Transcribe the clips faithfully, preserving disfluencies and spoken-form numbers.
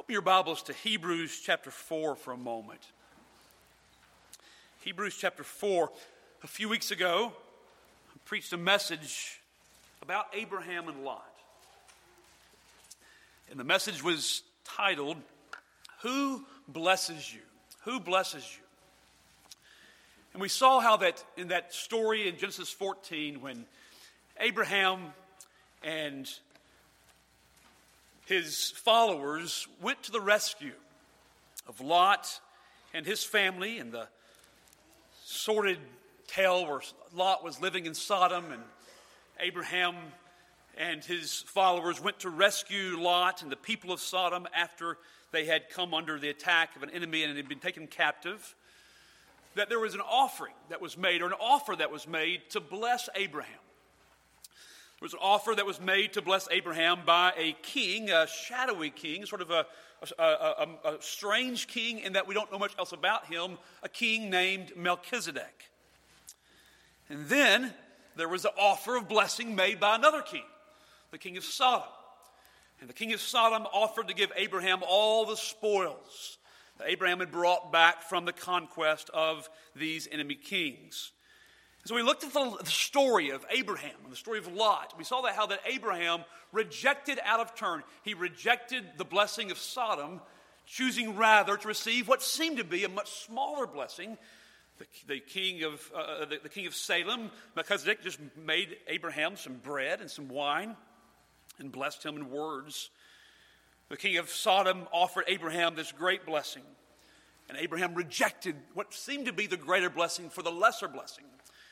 Open your Bibles to Hebrews chapter four for a moment. Hebrews chapter four. A few weeks ago, I preached a message about Abraham and Lot. And the message was titled, Who Blesses You? Who Blesses You? And we saw how that in that story in Genesis fourteen, when Abraham and his followers went to the rescue of Lot and his family, and the sordid tale where Lot was living in Sodom, and Abraham and his followers went to rescue Lot and the people of Sodom after they had come under the attack of an enemy and had been taken captive, that there was an offering that was made, or an offer that was made to bless Abraham. There was an offer that was made to bless Abraham by a king, a shadowy king, sort of a, a, a, a strange king in that we don't know much else about him, a king named Melchizedek. And then there was an offer of blessing made by another king, the king of Sodom. And the king of Sodom offered to give Abraham all the spoils that Abraham had brought back from the conquest of these enemy kings. So we looked at the, the story of Abraham and the story of Lot. We saw that how that Abraham rejected out of turn. He rejected the blessing of Sodom, choosing rather to receive what seemed to be a much smaller blessing. The, the king of uh, the, the king of Salem, Melchizedek, just made Abraham some bread and some wine and blessed him in words. The king of Sodom offered Abraham this great blessing, and Abraham rejected what seemed to be the greater blessing for the lesser blessing.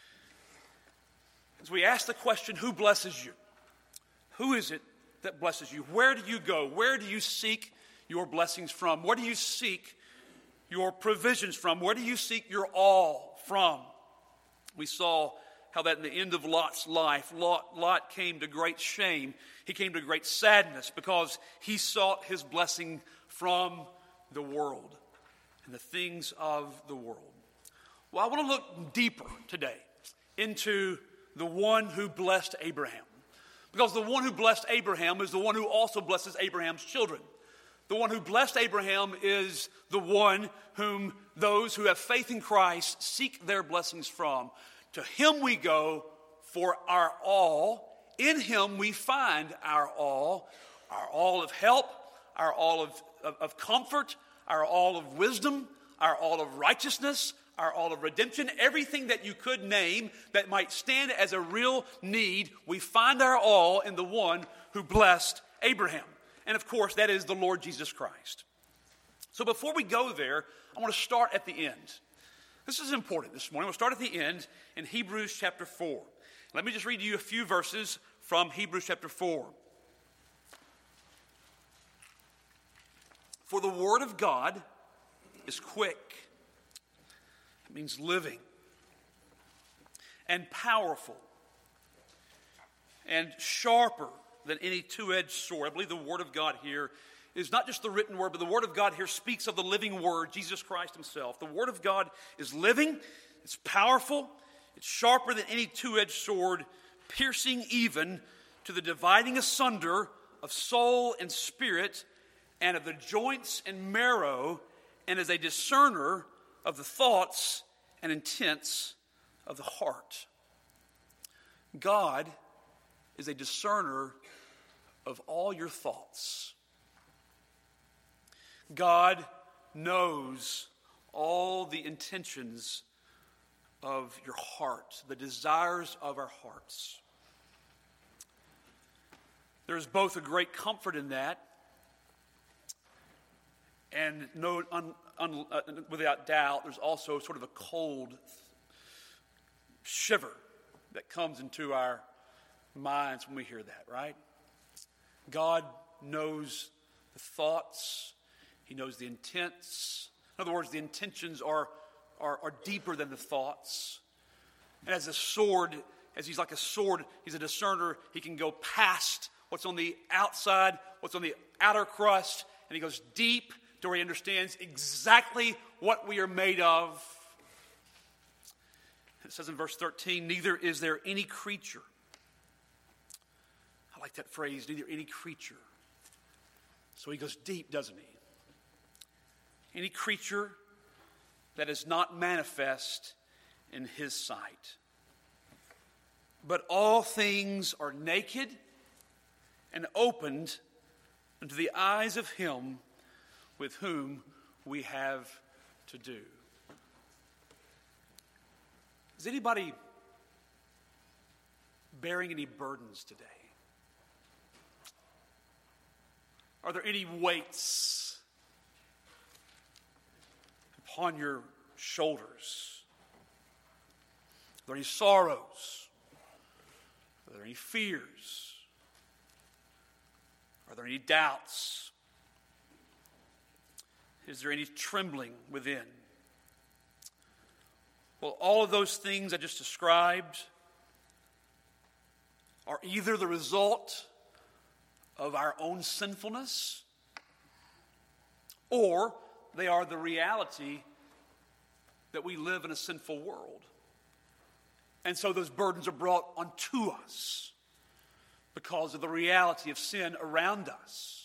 As we ask the question, who blesses you? Who is it that blesses you? Where do you go? Where do you seek your blessings from? Where do you seek your provisions from? Where do you seek your all from? We saw how that in the end of Lot's life, Lot, Lot came to great shame. He came to great sadness because he sought his blessing from the world and the things of the world. Well, I want to look deeper today into the one who blessed Abraham. Because the one who blessed Abraham is the one who also blesses Abraham's children. The one who blessed Abraham is the one whom those who have faith in Christ seek their blessings from. To him we go for our all. In him we find our all. Our all of help, our all of, of, of comfort, our all of wisdom, our all of righteousness, our all of redemption, everything that you could name that might stand as a real need, we find our all in the one who blessed Abraham. And of course, that is the Lord Jesus Christ. So before we go there, I want to start at the end. This is important this morning. We'll start at the end in Hebrews chapter four. Let me just read you a few verses from Hebrews chapter four. For the word of God is quick. It means living, and powerful, and sharper than any two-edged sword. I believe the word of God here is not just the written word, but the word of God here speaks of the living word, Jesus Christ himself. The word of God is living, it's powerful, it's sharper than any two-edged sword, piercing even to the dividing asunder of soul and spirit, and of the joints and marrow, and is a discerner of the thoughts and intents of the heart. God is a discerner of all your thoughts. God knows all the intentions of your heart, the desires of our hearts. There's both a great comfort in that, and no, un, un, uh, without doubt, there's also sort of a cold shiver that comes into our minds when we hear that, right? God knows the thoughts. He knows the intents. In other words, the intentions are, are, are deeper than the thoughts. And as a sword, as he's like a sword, he's a discerner. He can go past what's on the outside, what's on the outer crust, and he goes deep to where he understands exactly what we are made of. It says in verse thirteen, neither is there any creature. I like that phrase, neither any creature. So he goes deep, doesn't he? any creature that is not manifest in his sight. But all things are naked and opened unto the eyes of him with whom we have to do. Is anybody bearing any burdens today? Are there any weights upon your shoulders? Are there any sorrows? Are there any fears? Are there any doubts? Is there any trembling within? Well, all of those things I just described are either the result of our own sinfulness, or they are the reality that we live in a sinful world. And so those burdens are brought onto us because of the reality of sin around us.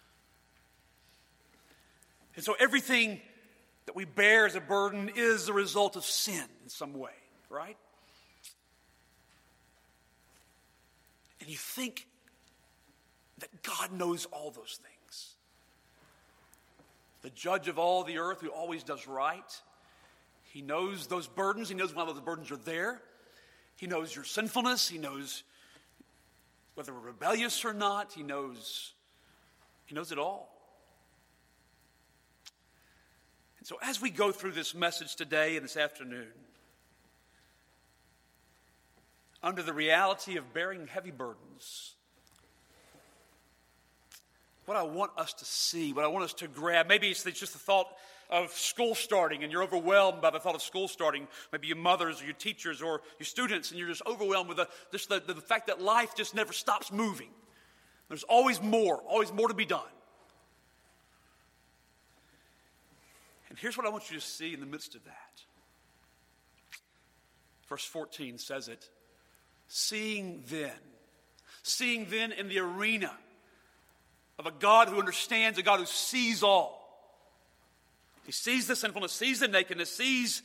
And so everything that we bear as a burden is the result of sin in some way, right? And you think that God knows all those things. The judge of all the earth who always does right. He knows those burdens. He knows why those burdens are there. He knows your sinfulness. He knows whether we're rebellious or not. He knows, he knows it all. And so as we go through this message today and this afternoon, under the reality of bearing heavy burdens, what I want us to see, what I want us to grab, maybe it's just the thought of school starting and you're overwhelmed by the thought of school starting. Maybe your mothers or your teachers or your students, and you're just overwhelmed with the, just the, the fact that life just never stops moving. There's always more, always more to be done. And here's what I want you to see in the midst of that. Verse fourteen says it. Seeing then, seeing then in the arena of a God who understands, a God who sees all. He sees the sinfulness, sees the nakedness, sees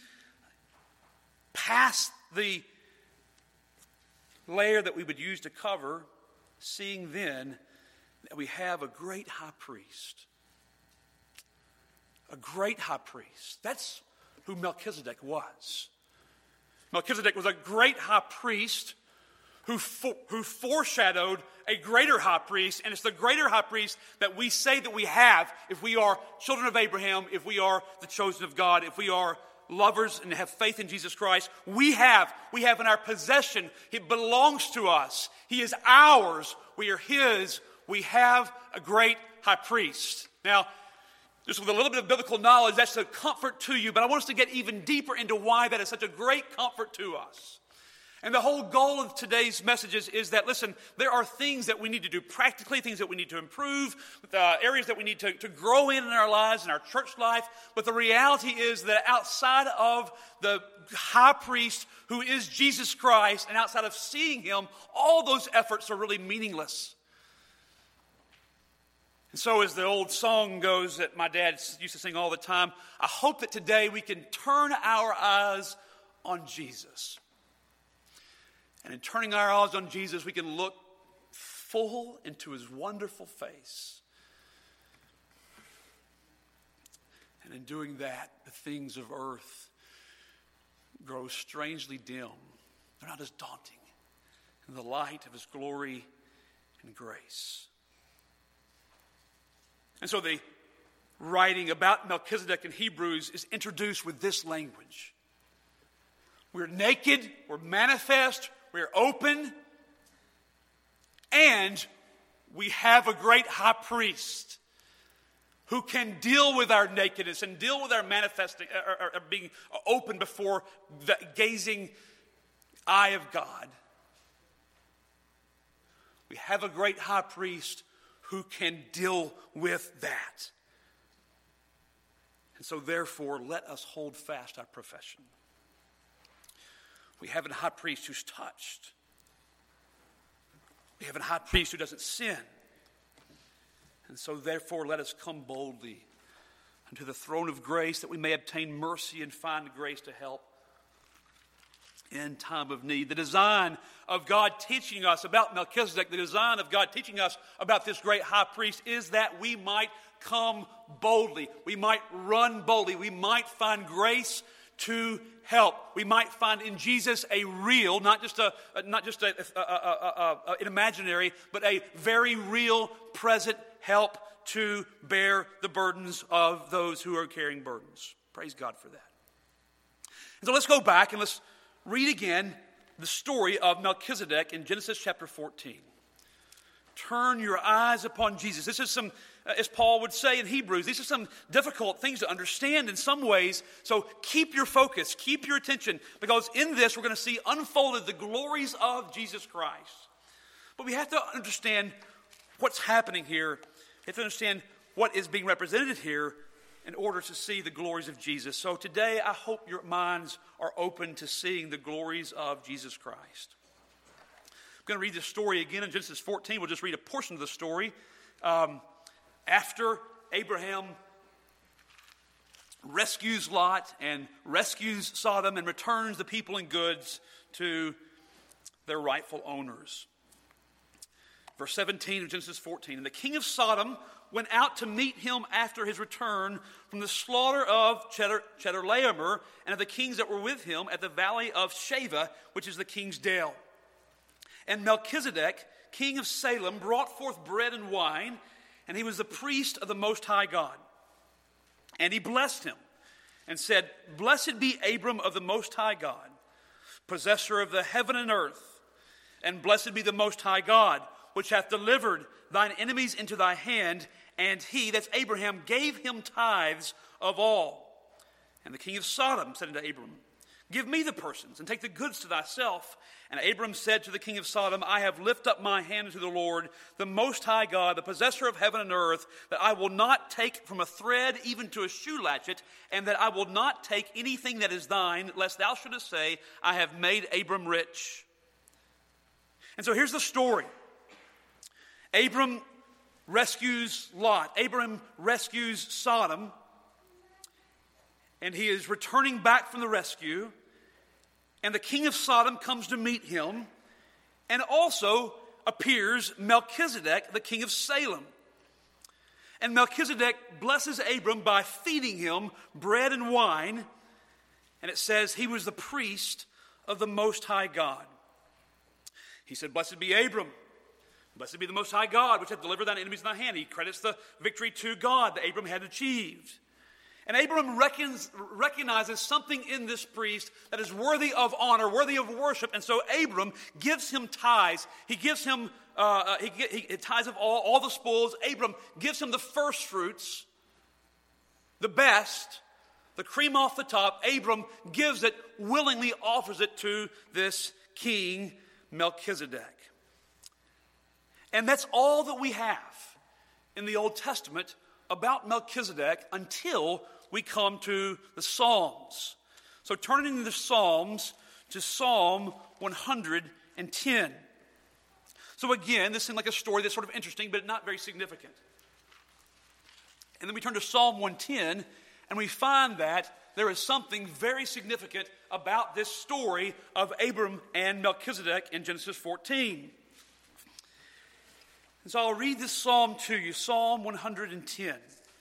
past the layer that we would use to cover, seeing then that we have a great high priest. A great high priest. That's who Melchizedek was. Melchizedek was a great high priest who, for, who foreshadowed a greater high priest, and it's the greater high priest that we say that we have if we are children of Abraham, if we are the chosen of God, if we are lovers and have faith in Jesus Christ. We have, we have in our possession, it belongs to us. He is ours. We are his. We have a great high priest. Now, just with a little bit of biblical knowledge, that's a comfort to you, but I want us to get even deeper into why that is such a great comfort to us. And the whole goal of today's messages is that, listen, there are things that we need to do practically, things that we need to improve, uh, areas that we need to, to grow in in our lives, in our church life. But the reality is that outside of the high priest who is Jesus Christ, and outside of seeing him, all those efforts are really meaningless. And so as the old song goes that my dad used to sing all the time, I hope that today we can turn our eyes on Jesus. And in turning our eyes on Jesus, we can look full into his wonderful face. And in doing that, the things of earth grow strangely dim. They're not as daunting in the light of his glory and grace. And so the writing about Melchizedek in Hebrews is introduced with this language. We're naked, we're manifest, we're open, and we have a great high priest who can deal with our nakedness and deal with our manifesting, or, or, or being open before the gazing eye of God. We have a great high priest who can deal with that. And so therefore, let us hold fast our profession. We have a high priest who's touched. We have a high priest who doesn't sin. And so therefore, let us come boldly unto the throne of grace, that we may obtain mercy and find grace to help in time of need. The design of God teaching us about Melchizedek, the design of God teaching us about this great high priest, is that we might come boldly. We might run boldly. We might find grace to help. We might find in Jesus a real, not just a, not just a, a, a, a, a, an imaginary, but a very real, present help to bear the burdens of those who are carrying burdens. Praise God for that. And so let's go back and let's read again the story of Melchizedek in Genesis chapter fourteen. Turn your eyes upon Jesus. This is some, as Paul would say in Hebrews, these are some difficult things to understand in some ways. So keep your focus, keep your attention, because in this we're going to see unfolded the glories of Jesus Christ. But we have to understand what's happening here. We have to understand what is being represented here in order to see the glories of Jesus. So today I hope your minds are open to seeing the glories of Jesus Christ. I'm going to read this story again in Genesis fourteen. We'll just read a portion of the story. Um, after Abraham rescues Lot and rescues Sodom and returns the people and goods to their rightful owners. Verse seventeen of Genesis fourteen. And the king of Sodom went out to meet him after his return from the slaughter of Chedorlaomer and of the kings that were with him at the valley of Shaveh, which is the king's dale. And Melchizedek, king of Salem, brought forth bread and wine, and he was the priest of the Most High God. And he blessed him and said, Blessed be Abram of the Most High God, possessor of the heaven and earth, and blessed be the Most High God, which hath delivered thine enemies into thy hand, and he, that's Abraham, gave him tithes of all. And the king of Sodom said unto Abram, Give me the persons, and take the goods to thyself. And Abram said to the king of Sodom, I have lifted up my hand to the Lord, the Most High God, the possessor of heaven and earth, that I will not take from a thread even to a shoe latchet, and that I will not take anything that is thine, lest thou shouldest say, I have made Abram rich. And so here's the story. Abram rescues Lot. Abram rescues Sodom. And he is returning back from the rescue. And the king of Sodom comes to meet him. And also appears Melchizedek, the king of Salem. And Melchizedek blesses Abram by feeding him bread and wine. And it says he was the priest of the Most High God. He said, Blessed be Abram. Blessed be the Most High God, which hath delivered thine enemies in thy hand. He credits the victory to God that Abram had achieved. And Abram reckons, recognizes something in this priest that is worthy of honor, worthy of worship. And so Abram gives him tithes. He gives him uh, he, he, he tithes of all, all the spoils. Abram gives him the first fruits, the best, the cream off the top. Abram gives it, willingly offers it to this king Melchizedek. And that's all that we have in the Old Testament about Melchizedek until we come to the Psalms. So turning the Psalms to Psalm one hundred ten. So again, this seemed like a story that's sort of interesting, but not very significant. And then we turn to Psalm one ten, and we find that there is something very significant about this story of Abram and Melchizedek in Genesis fourteen. And so I'll read this psalm to you, Psalm one hundred ten.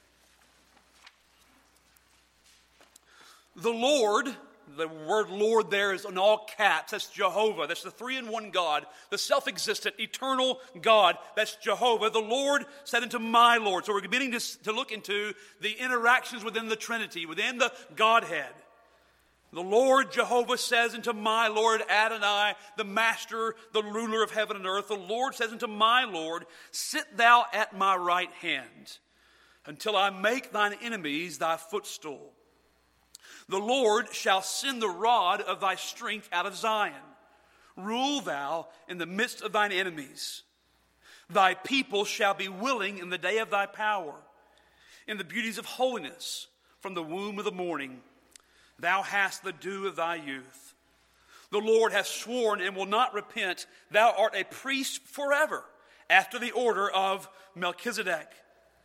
The Lord, the word Lord there is in all caps. That's Jehovah. That's the three-in-one God, the self-existent, eternal God. That's Jehovah. The Lord said unto my Lord. So we're beginning to, to look into the interactions within the Trinity, within the Godhead. The Lord Jehovah says unto my Lord Adonai, the master, the ruler of heaven and earth. The Lord says unto my Lord, sit thou at my right hand, until I make thine enemies thy footstool. The Lord shall send the rod of thy strength out of Zion. Rule thou in the midst of thine enemies. Thy people shall be willing in the day of thy power. In the beauties of holiness, from the womb of the morning, thou hast the dew of thy youth. The Lord hath sworn and will not repent. Thou art a priest forever, after the order of Melchizedek.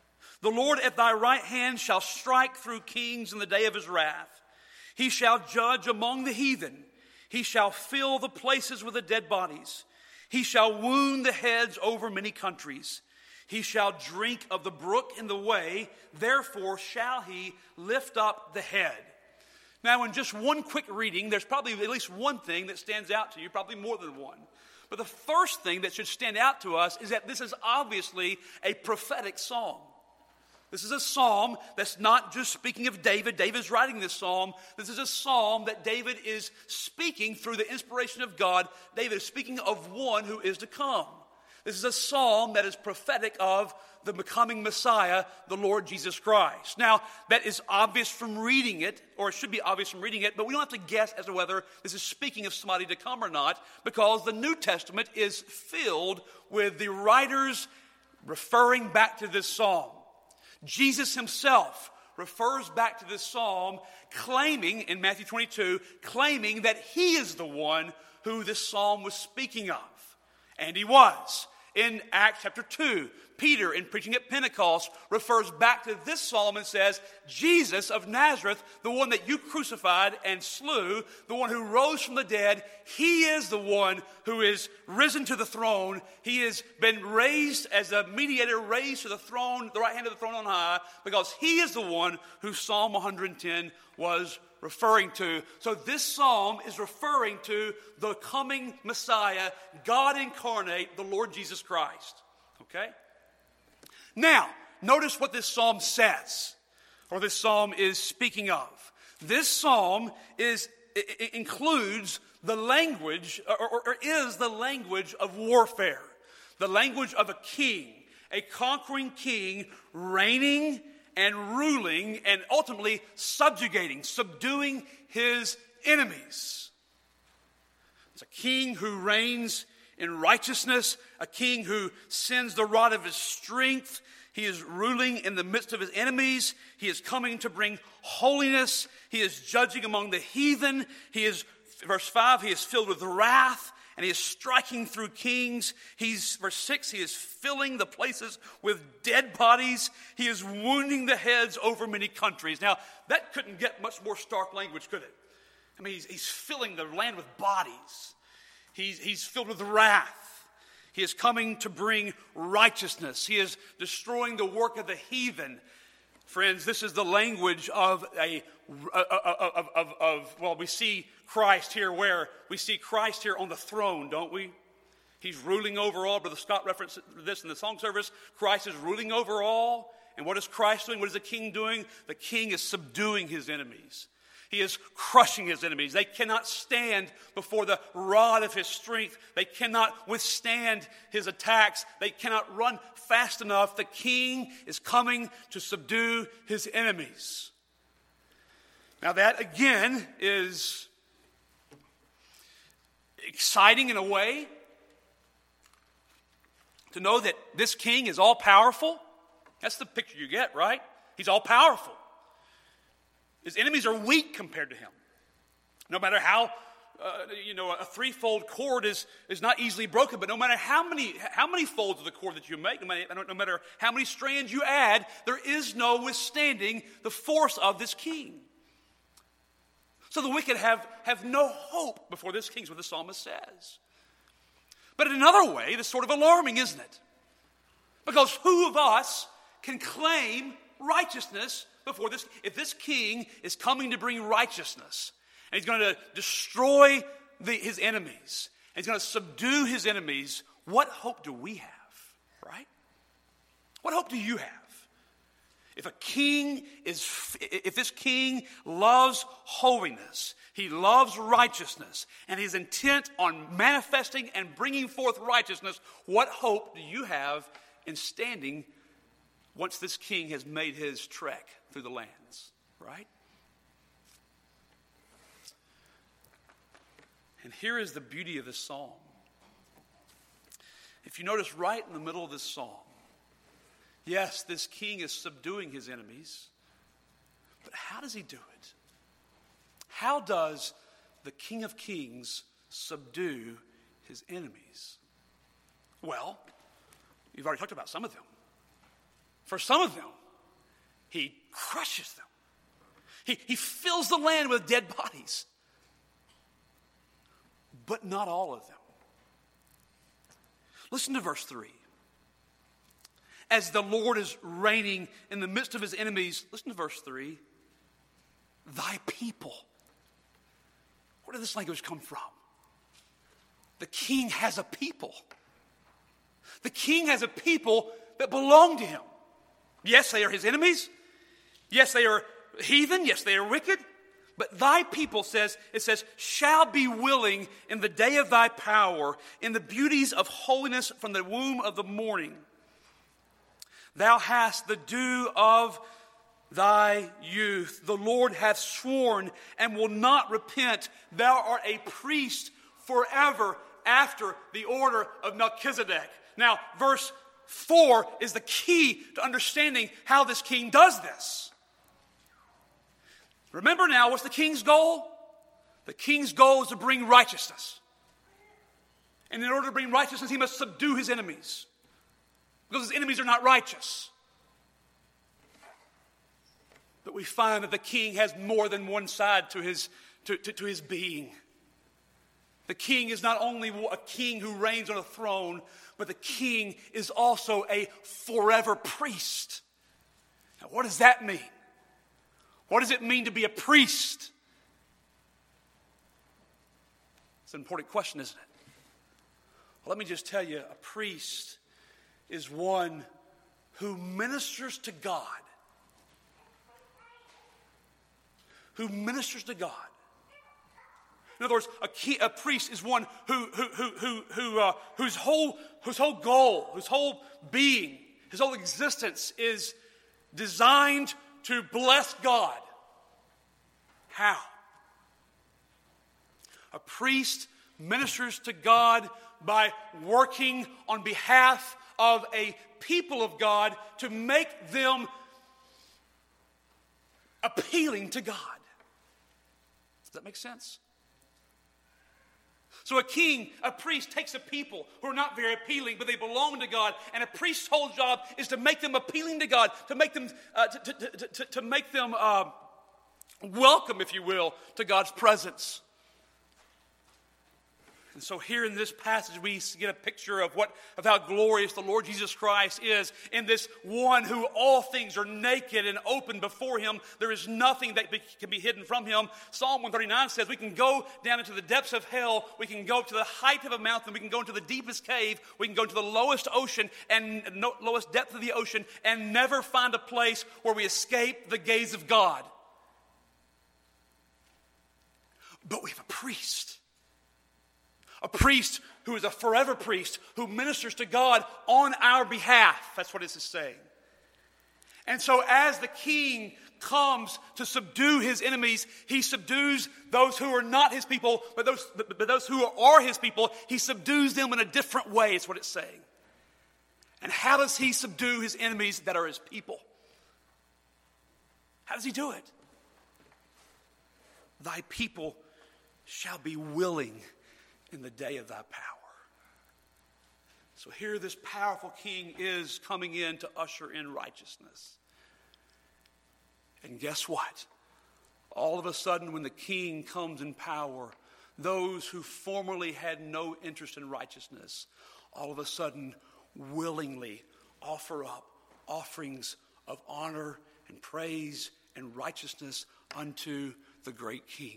The Lord at thy right hand shall strike through kings in the day of his wrath. He shall judge among the heathen. He shall fill the places with the dead bodies. He shall wound the heads over many countries. He shall drink of the brook in the way. Therefore shall he lift up the head. Now, in just one quick reading, there's probably at least one thing that stands out to you, probably more than one. But the first thing that should stand out to us is that this is obviously a prophetic psalm. This is a psalm that's not just speaking of David. David's writing this psalm. This is a psalm that David is speaking through the inspiration of God. David is speaking of one who is to come. This is a psalm that is prophetic of the becoming Messiah, the Lord Jesus Christ. Now, that is obvious from reading it, or it should be obvious from reading it, but we don't have to guess as to whether this is speaking of somebody to come or not, because the New Testament is filled with the writers referring back to this psalm. Jesus himself refers back to this psalm, claiming, in Matthew twenty-two, claiming that he is the one who this psalm was speaking of. And he was. In Acts chapter two, Peter, in preaching at Pentecost, refers back to this psalm and says, Jesus of Nazareth, the one that you crucified and slew, the one who rose from the dead, he is the one who is risen to the throne. He has been raised as a mediator, raised to the throne, the right hand of the throne on high, because he is the one who Psalm one hundred ten was referring to. So this psalm is referring to the coming Messiah, God incarnate, the Lord Jesus Christ. Okay? Now, notice what this psalm says, or this psalm is speaking of. This psalm is it, it includes the language, or, or, or is the language of warfare, the language of a king, a conquering king reigning and ruling and ultimately subjugating, subduing his enemies. It's a king who reigns in righteousness, a king who sends the rod of his strength. He is ruling in the midst of his enemies. He is coming to bring holiness. He is judging among the heathen. He is, verse five, he is filled with wrath, and he is striking through kings. He's, verse six, he is filling the places with dead bodies. He is wounding the heads over many countries. Now, that couldn't get much more stark language, could it? I mean, he's, he's filling the land with bodies. He's, he's filled with wrath. He is coming to bring righteousness. He is destroying the work of the heathen. Friends, this is the language of a of, of, of well, we see Christ here where we see Christ here on the throne, don't we? He's ruling over all. Brother Scott referenced this in the song service. Christ is ruling over all. And what is Christ doing? What is the king doing? The king is subduing his enemies. He is crushing his enemies. They cannot stand before the rod of his strength. They cannot withstand his attacks. They cannot run fast enough. The king is coming to subdue his enemies. Now that, again, is exciting in a way to know that this king is all-powerful. That's the picture you get, right? He's all-powerful. His enemies are weak compared to him. No matter how, uh, you know, a threefold cord is, is not easily broken, but no matter how many how many folds of the cord that you make, no matter, no matter how many strands you add, there is no withstanding the force of this king. So the wicked have, have no hope before this king, is what the psalmist says. But in another way, it's sort of alarming, isn't it? Because who of us can claim righteousness before this? If this king is coming to bring righteousness, and he's going to destroy the, his enemies, and he's going to subdue his enemies, what hope do we have, right? What hope do you have? If a king is, if this king loves holiness, he loves righteousness, and he's intent on manifesting and bringing forth righteousness, what hope do you have in standing once this king has made his trek through the lands, right? And here is the beauty of this psalm. If you notice right in the middle of this psalm, yes, this king is subduing his enemies, but how does he do it? How does the King of Kings subdue his enemies? Well, you've already talked about some of them. For some of them, he crushes them. He, he fills the land with dead bodies. But not all of them. Listen to verse three. As the Lord is reigning in the midst of his enemies, listen to verse three. Thy people. Where did this language come from? The king has a people. The king has a people that belong to him. Yes, they are his enemies. Yes, they are heathen. Yes, they are wicked. But thy people, says, it says, shall be willing in the day of thy power, in the beauties of holiness from the womb of the morning. Thou hast the dew of thy youth. The Lord hath sworn and will not repent. Thou art a priest forever after the order of Melchizedek. Now, verse four is the key to understanding how this king does this. Remember now, what's the king's goal? The king's goal is to bring righteousness. And in order to bring righteousness, he must subdue his enemies. Because his enemies are not righteous. But we find that the king has more than one side to his, to, to, to his being. The king is not only a king who reigns on a throne, but the king is also a forever priest. Now, what does that mean? What does it mean to be a priest? It's an important question, isn't it? Well, let me just tell you, a priest is one who ministers to God. Who ministers to God. In other words, a, key, a priest is one who, who, who, who, who, uh, whose whole, whose whole goal, whose whole being, his whole existence is designed to bless God. How? A priest ministers to God by working on behalf of a people of God to make them appealing to God. Does that make sense? So a king, a priest takes a people who are not very appealing, but they belong to God. And a priest's whole job is to make them appealing to God, to make them, uh, to, to, to, to, to make them uh, welcome, if you will, to God's presence. And so here in this passage, we get a picture of what, of how glorious the Lord Jesus Christ is in this one who all things are naked and open before him. There is nothing that be, can be hidden from him. Psalm one thirty-nine says we can go down into the depths of hell. We can go to the height of a mountain. We can go into the deepest cave. We can go to the lowest ocean and no, lowest depth of the ocean and never find a place where we escape the gaze of God. But we have a priest. A priest who is a forever priest who ministers to God on our behalf. That's what this is saying. And so as the king comes to subdue his enemies, he subdues those who are not his people, but those, but, but those who are his people, he subdues them in a different way, is what it's saying. And how does he subdue his enemies that are his people? How does he do it? Thy people shall be willing in the day of thy power. So here this powerful king is coming in to usher in righteousness. And guess what? All of a sudden when the king comes in power, those who formerly had no interest in righteousness, all of a sudden willingly offer up offerings of honor and praise and righteousness unto the great king.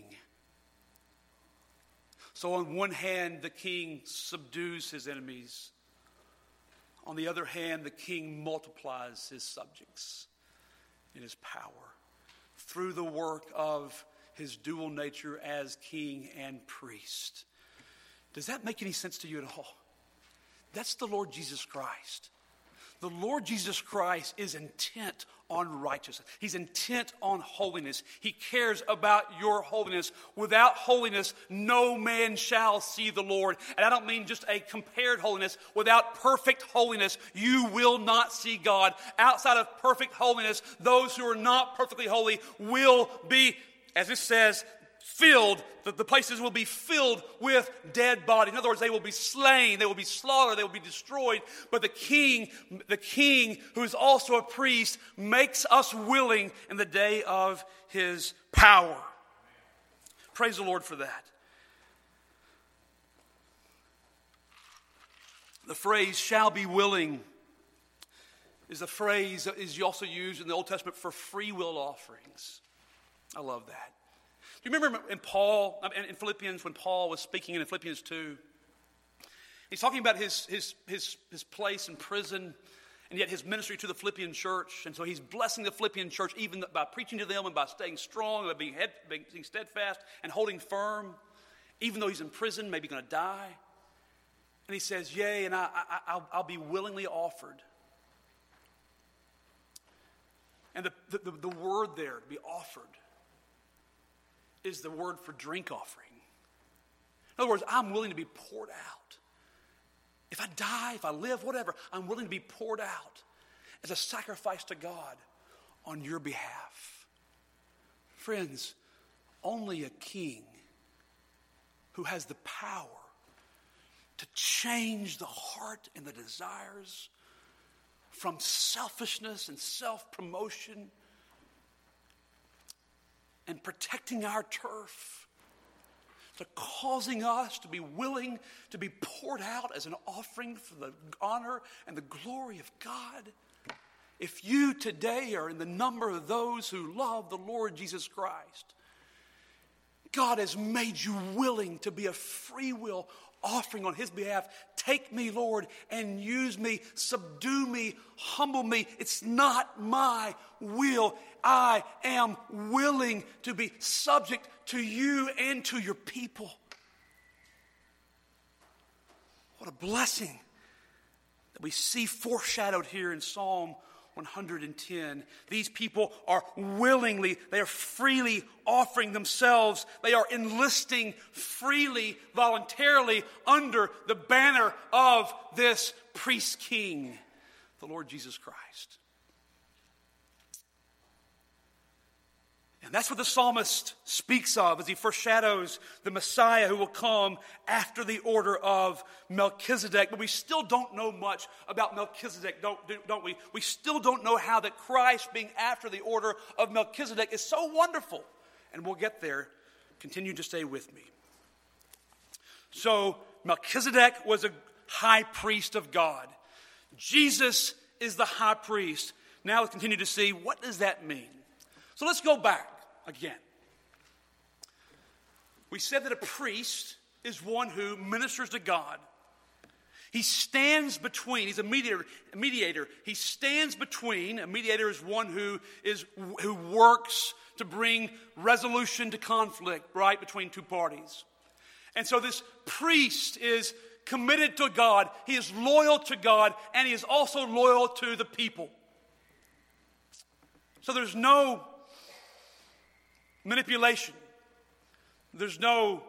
So on one hand, the king subdues his enemies. On the other hand, the king multiplies his subjects in his power through the work of his dual nature as king and priest. Does that make any sense to you at all? That's the Lord Jesus Christ. The Lord Jesus Christ is intent on righteousness. He's intent on holiness. He cares about your holiness. Without holiness, no man shall see the Lord. And I don't mean just a compared holiness. Without perfect holiness, you will not see God. Outside of perfect holiness, those who are not perfectly holy will be, as it says, filled, that the places will be filled with dead bodies. In other words, they will be slain, they will be slaughtered, they will be destroyed. But the king, the king who is also a priest, makes us willing in the day of his power. Praise the Lord for that. The phrase shall be willing is a phrase that is also used in the Old Testament for free will offerings. I love that. Do you remember in Paul, in Philippians, when Paul was speaking in Philippians two, he's talking about his, his, his, his place in prison and yet his ministry to the Philippian church. And so he's blessing the Philippian church even by preaching to them and by staying strong, by being, head, being steadfast and holding firm, even though he's in prison, maybe going to die. And he says, yea, and I, I, I'll, I'll be willingly offered. And the, the, the word there, to be offered, is the word for drink offering. In other words, I'm willing to be poured out. If I die, if I live, whatever, I'm willing to be poured out as a sacrifice to God on your behalf. Friends, only a king who has the power to change the heart and the desires from selfishness and self-promotion and protecting our turf to causing us to be willing to be poured out as an offering for the honor and the glory of God. If you today are in the number of those who love the Lord Jesus Christ, God has made you willing to be a free will offering on his behalf. Take me, Lord, and use me, subdue me, humble me. It's not my will. I am willing to be subject to you and to your people. What a blessing that we see foreshadowed here in Psalm one hundred ten. These people are willingly, they are freely offering themselves. They are enlisting freely, voluntarily under the banner of this priest king, the Lord Jesus Christ. And that's what the psalmist speaks of as he foreshadows the Messiah who will come after the order of Melchizedek. But we still don't know much about Melchizedek, don't, don't we? We still don't know how that Christ being after the order of Melchizedek is so wonderful. And we'll get there. Continue to stay with me. So Melchizedek was a high priest of God. Jesus is the high priest. Now let's continue to see, what does that mean? So let's go back again. We said that a priest is one who ministers to God. He stands between, he's a mediator, a mediator. He stands between, a mediator is one who is who works to bring resolution to conflict, right, between two parties. And so this priest is committed to God, he is loyal to God, and he is also loyal to the people. So there's no manipulation. There's no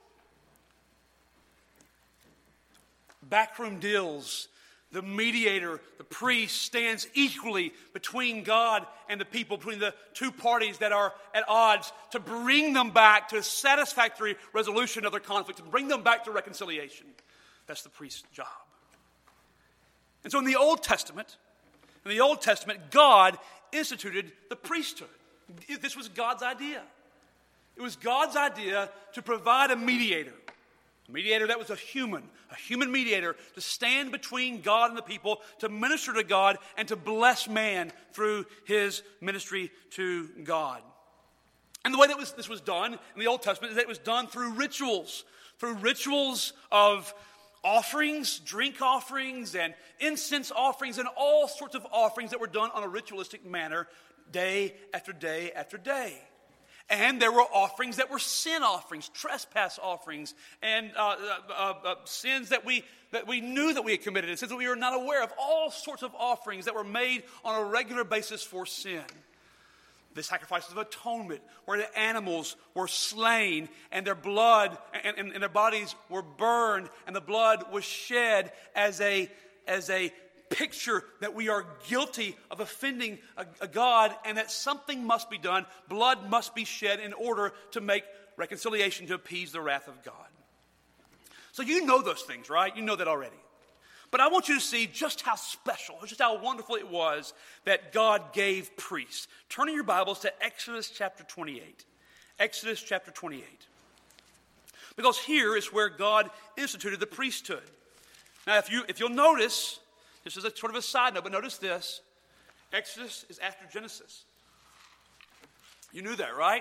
backroom deals. The mediator, the priest, stands equally between God and the people, between the two parties that are at odds, to bring them back to a satisfactory resolution of their conflict, to bring them back to reconciliation. That's the priest's job. And so in the Old Testament, in the Old Testament, God instituted the priesthood. This was God's idea. It was God's idea to provide a mediator. A mediator that was a human, a human mediator to stand between God and the people, to minister to God, and to bless man through his ministry to God. And the way that was, this was done in the Old Testament is that it was done through rituals, through rituals of offerings, drink offerings, and incense offerings, and all sorts of offerings that were done on a ritualistic manner day after day after day. And there were offerings that were sin offerings, trespass offerings, and uh, uh, uh, sins that we that we knew that we had committed, and sins that we were not aware of. All sorts of offerings that were made on a regular basis for sin. The sacrifices of atonement, where the animals were slain, and their blood and, and, and their bodies were burned, and the blood was shed as a as a picture that we are guilty of offending a, a God and that something must be done. Blood must be shed in order to make reconciliation, to appease the wrath of God. So you know those things, right? You know that already. But I want you to see just how special, just how wonderful it was that God gave priests. Turn in your Bibles to Exodus chapter twenty-eight. Exodus chapter twenty-eight. Because here is where God instituted the priesthood. Now, if, you, if you'll notice, this is a sort of a side note, but notice this. Exodus is after Genesis. You knew that, right?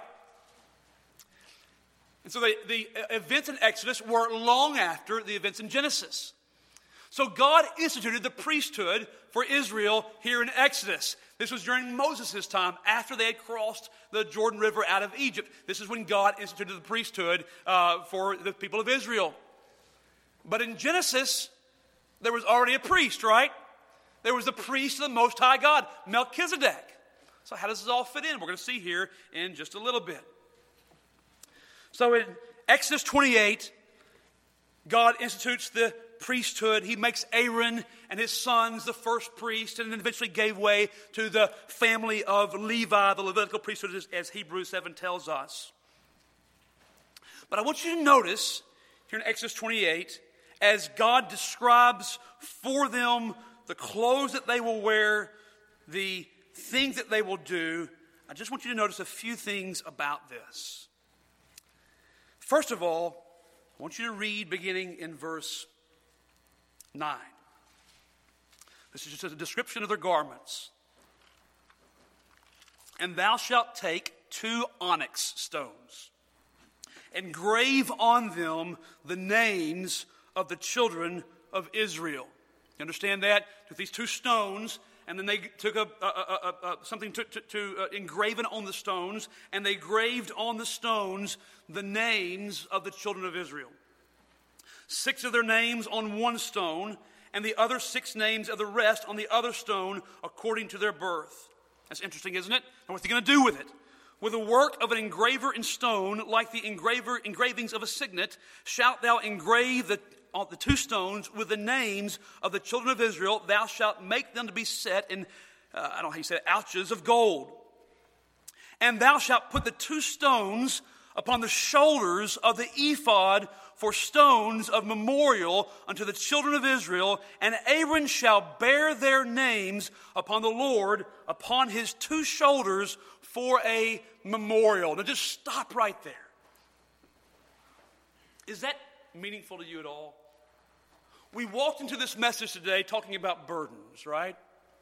And so the, the events in Exodus were long after the events in Genesis. So God instituted the priesthood for Israel here in Exodus. This was during Moses' time, after they had crossed the Jordan River out of Egypt. This is when God instituted the priesthood uh, for the people of Israel. But in Genesis, there was already a priest, right? There was the priest of the Most High God, Melchizedek. So how does this all fit in? We're going to see here in just a little bit. So in Exodus twenty-eight, God institutes the priesthood. He makes Aaron and his sons the first priest, and then eventually gave way to the family of Levi, the Levitical priesthood, as Hebrews seven tells us. But I want you to notice here in Exodus twenty-eight, as God describes for them the clothes that they will wear, the things that they will do, I just want you to notice a few things about this. First of all, I want you to read beginning in verse nine. This is just a description of their garments. And thou shalt take two onyx stones, and grave on them the names of the children of Israel. You understand that? Took these two stones, and then they took a, a, a, a, something to, to, to uh, engraven on the stones, and they graved on the stones the names of the children of Israel. Six of their names on one stone, and the other six names of the rest on the other stone according to their birth. That's interesting, isn't it? And what's he going to do with it? With the work of an engraver in stone, like the engraver engravings of a signet, shalt thou engrave the, uh, the two stones with the names of the children of Israel. Thou shalt make them to be set in, uh, I don't know how you say it, ouches of gold. And thou shalt put the two stones upon the shoulders of the ephod for stones of memorial unto the children of Israel, and Aaron shall bear their names upon the Lord, upon his two shoulders for a memorial. Now just stop right there. Is that meaningful to you at all? We walked into this message today talking about burdens, right?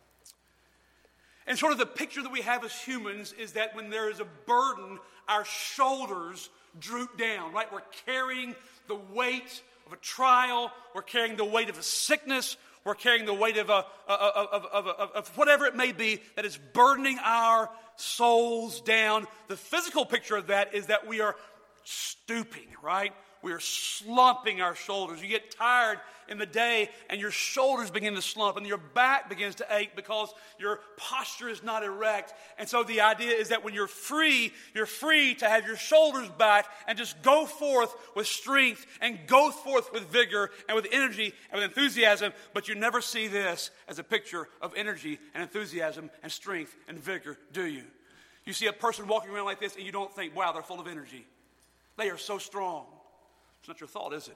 And sort of the picture that we have as humans is that when there is a burden, our shoulders droop down, right? We're carrying the weight of a trial. We're carrying the weight of a sickness. We're carrying the weight of, a, of, of, of, of, of whatever it may be that is burdening our souls down. The physical picture of that is that we are stooping, right? We are slumping our shoulders. You get tired in the day and your shoulders begin to slump and your back begins to ache because your posture is not erect. And so the idea is that when you're free, you're free to have your shoulders back and just go forth with strength and go forth with vigor and with energy and with enthusiasm. But you never see this as a picture of energy and enthusiasm and strength and vigor, do you? You see a person walking around like this and you don't think, wow, they're full of energy. They are so strong. It's not your thought, is it?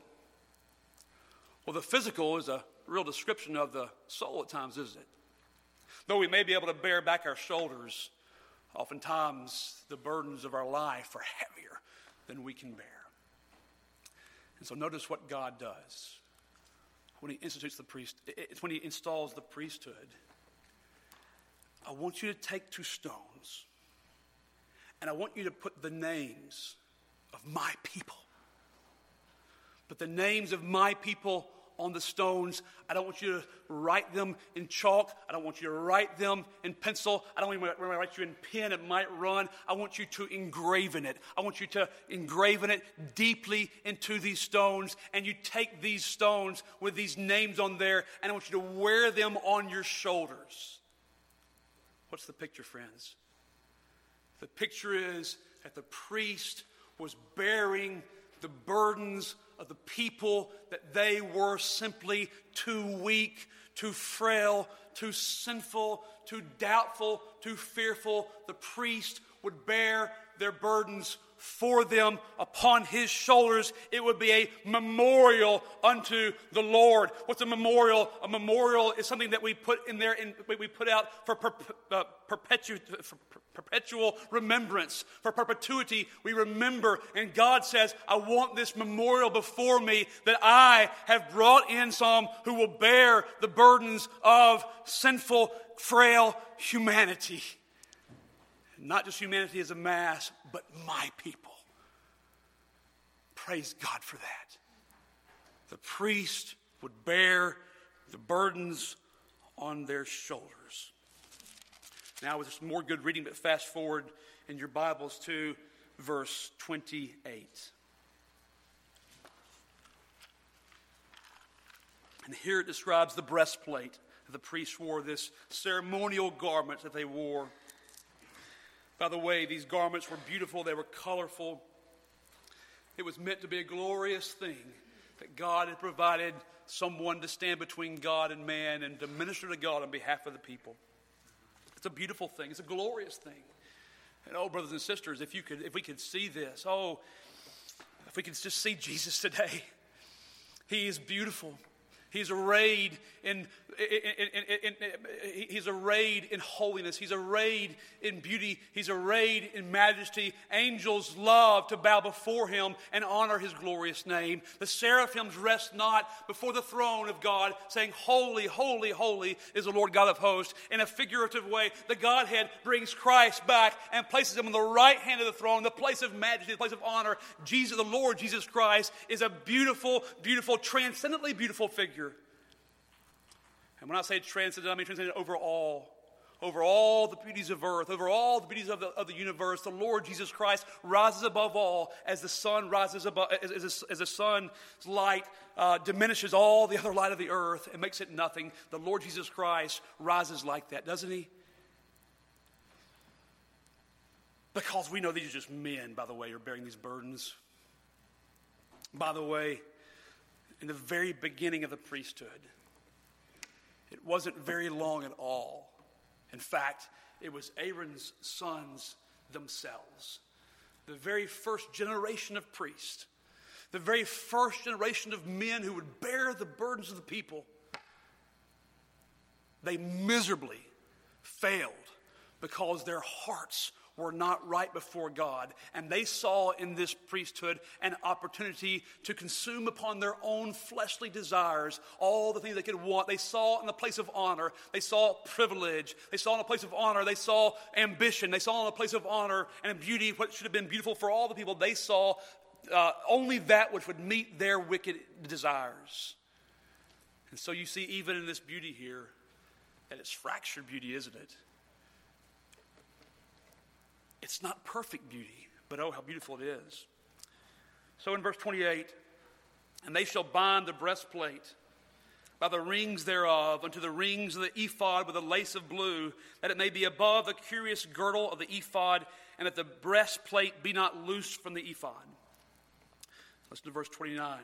Well, the physical is a real description of the soul at times, isn't it? Though we may be able to bear back our shoulders, oftentimes the burdens of our life are heavier than we can bear. And so notice what God does when he institutes the priest. It's when he installs the priesthood. I want you to take two stones, and I want you to put the names of my people. Put the names of my people on the stones. I don't want you to write them in chalk. I don't want you to write them in pencil. I don't want to write you in pen. It might run. I want you to engraven it. I want you to engraven it deeply into these stones. And you take these stones with these names on there, and I want you to wear them on your shoulders. What's the picture, friends? The picture is that the priest was bearing the burdens of the people that they were simply too weak, too frail, too sinful, too doubtful, too fearful. The priest would bear their burdens for them upon his shoulders. It would be a memorial unto the Lord. What's a memorial? A memorial is something that we put in there, in, we put out for, per, uh, perpetu, for perpetual remembrance, for perpetuity. We remember, and God says, I want this memorial before me that I have brought in some who will bear the burdens of sinful, frail humanity. Not just humanity as a mass, but my people. Praise God for that. The priest would bear the burdens on their shoulders. Now, with some more good reading, but fast forward in your Bibles to verse twenty-eight. And here it describes the breastplate that the priests wore, this ceremonial garment that they wore. By the way, these garments were beautiful. They were colorful. It was meant to be a glorious thing that God had provided someone to stand between God and man and to minister to God on behalf of the people. It's a beautiful thing. It's a glorious thing. And oh, brothers and sisters, if you could, if we could see this, oh, if we could just see Jesus today. He is beautiful. He's arrayed in, in, in, in, in, he's arrayed in holiness. He's arrayed in beauty. He's arrayed in majesty. Angels love to bow before him and honor his glorious name. The seraphims rest not before the throne of God, saying, holy, holy, holy is the Lord God of hosts. In a figurative way, the Godhead brings Christ back and places him on the right hand of the throne, the place of majesty, the place of honor. Jesus, the Lord Jesus Christ, is a beautiful, beautiful, transcendently beautiful figure. And when I say transcendent, I mean transcendent over all. Over all the beauties of earth, over all the beauties of the, of the universe, the Lord Jesus Christ rises above all as the sun rises above, as, as, as the sun's light uh, diminishes all the other light of the earth and makes it nothing. The Lord Jesus Christ rises like that, doesn't he? Because we know these are just men, by the way, who are bearing these burdens. By the way, in the very beginning of the priesthood, it wasn't very long at all. In fact, it was Aaron's sons themselves. The very first generation of priests. The very first generation of men who would bear the burdens of the people. They miserably failed because their hearts were not right before God. And they saw in this priesthood an opportunity to consume upon their own fleshly desires all the things they could want. They saw in the place of honor. They saw privilege. They saw in a place of honor. They saw ambition. They saw in a place of honor and beauty what should have been beautiful for all the people. They saw uh, only that which would meet their wicked desires. And so you see even in this beauty here, that it's fractured beauty, isn't it? It's not perfect beauty, but oh, how beautiful it is. So in verse twenty-eight, and they shall bind the breastplate by the rings thereof unto the rings of the ephod with a lace of blue, that it may be above the curious girdle of the ephod, and that the breastplate be not loosed from the ephod. Listen to verse twenty-nine.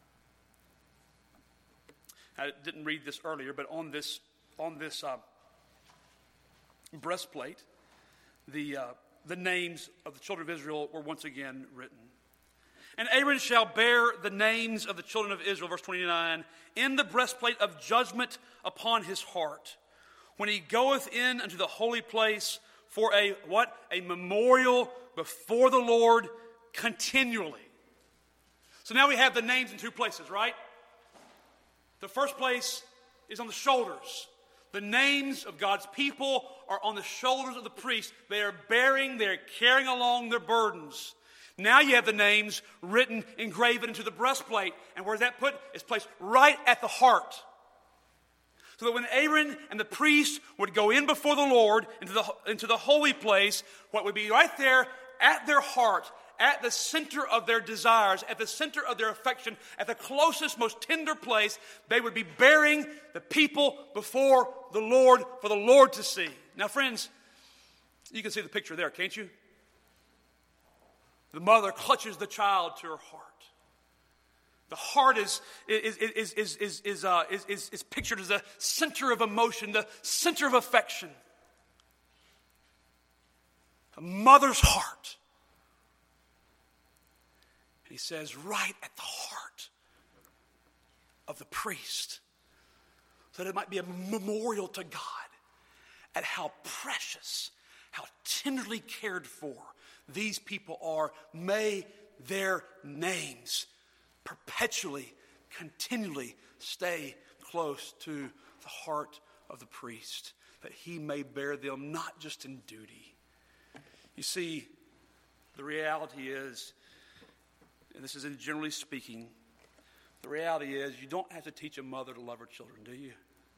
I didn't read this earlier, but on this on this uh, breastplate, the uh, the names of the children of Israel were once again written. And Aaron shall bear the names of the children of Israel, verse twenty-nine, in the breastplate of judgment upon his heart, when he goeth in unto the holy place for a, what? A memorial before the Lord continually. So now we have the names in two places, right? The first place is on the shoulders. The names of God's people are on the shoulders of the priest. They are bearing, they are carrying along their burdens. Now you have the names written, engraven into the breastplate. And where's that put? It's placed right at the heart. So that when Aaron and the priest would go in before the Lord into the, into the holy place, what would be right there at their heart, at the center of their desires, at the center of their affection, at the closest, most tender place, they would be bearing the people before the Lord for the Lord to see. Now, friends, you can see the picture there, can't you? The mother clutches the child to her heart. The heart is, is, is, is, is, is, uh, is, is, is pictured as the center of emotion, the center of affection. A mother's heart. And he says, right at the heart of the priest, so that it might be a memorial to God at how precious, how tenderly cared for these people are. May their names perpetually, continually stay close to the heart of the priest, that he may bear them not just in duty. You see, the reality is, and this is in generally speaking, the reality is you don't have to teach a mother to love her children, do you?